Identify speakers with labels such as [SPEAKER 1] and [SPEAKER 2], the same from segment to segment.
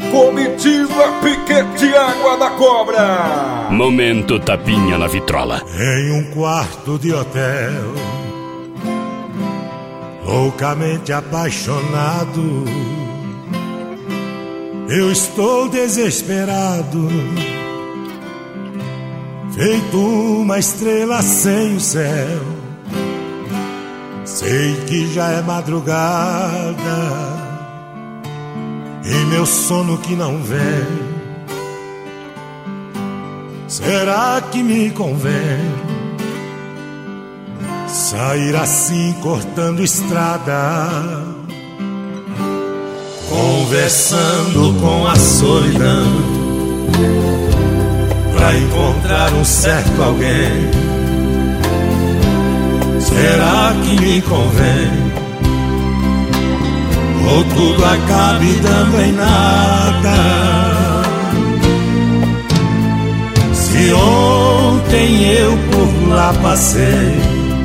[SPEAKER 1] Comitiva Piquete Água da Cobra.
[SPEAKER 2] Momento tapinha na vitrola.
[SPEAKER 3] Em um quarto de hotel, loucamente apaixonado, eu estou desesperado, feito uma estrela sem o céu. Sei que já é madrugada e meu sono que não vem. Será que me convém sair assim cortando estrada, conversando com a solidão, pra encontrar um certo alguém? Será que me convém? Ou tudo acabe dando em nada? Se ontem eu por lá passei,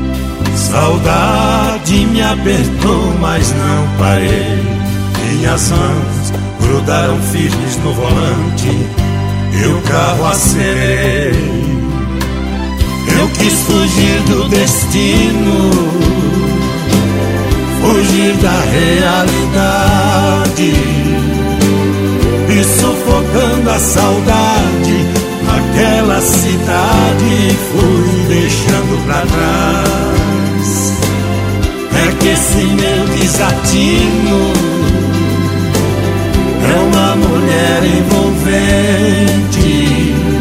[SPEAKER 3] saudade me apertou, mas não parei. Minhas mãos grudaram firmes no volante e o carro acelerei. Eu quis fugir do destino, fugir da realidade, e sufocando a saudade, aquela cidade fui deixando pra trás. É que esse meu desatino é uma mulher envolvente,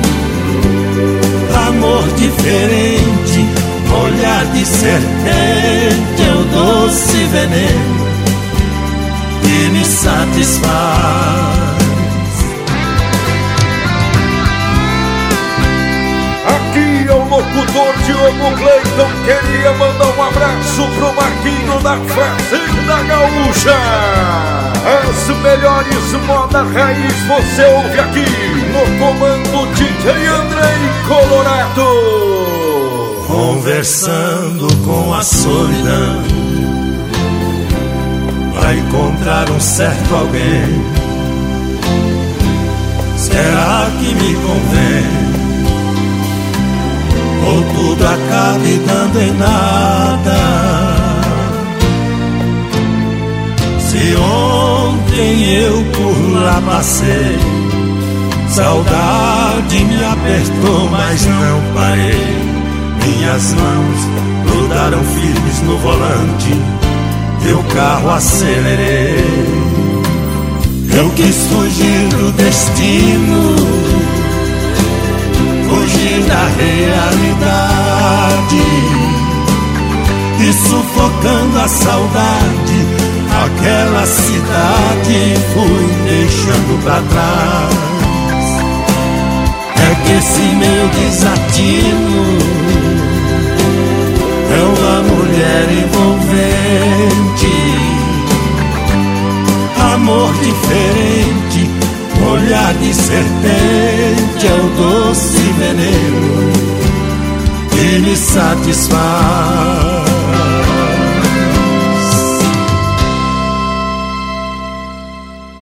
[SPEAKER 3] amor diferente, olhar de serpente, é o doce veneno que me satisfaz.
[SPEAKER 1] Aqui é o locutor Diogo Cleiton. Queria mandar um abraço pro Marquinho da Fazenda Gaúcha. As melhores modas raiz você ouve aqui no comando DJ Andrei Colorado.
[SPEAKER 3] Conversando com a solidão, pra encontrar um certo alguém. Será que me convém? Ou tudo acabe dando em nada? Se ontem eu por lá passei, saudade me apertou, mas não parei. Minhas mãos grudaram firmes no volante e o carro acelerei. Eu quis fugir do destino, fugir da realidade, e sufocando a saudade, aquela cidade fui deixando pra trás. É que esse meu desatino é uma mulher envolvente, amor diferente, olhar de serpente, é o doce veneno que me satisfaz.